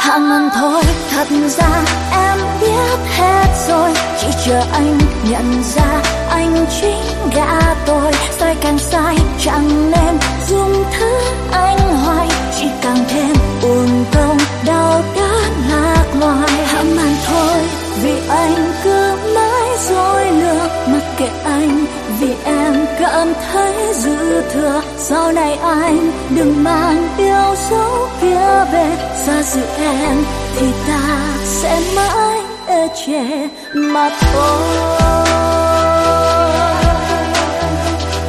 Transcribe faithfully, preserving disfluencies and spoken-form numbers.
hàng ngàn thôi. Thật ra em biết hết rồi, chỉ chờ anh nhận ra anh chính gã tôi. Sai càng sai chẳng nên dùng thứ anh hoài, chỉ càng thêm uổng công đau đớn lạc loài. Hãm hàn thôi vì anh cứ mãi dối lừa, mặc kệ anh vì em cảm thấy dư thừa. Sau này anh đừng mang yêu dấu kia về, xa dự em thì ta sẽ mãi ê chề mà thôi.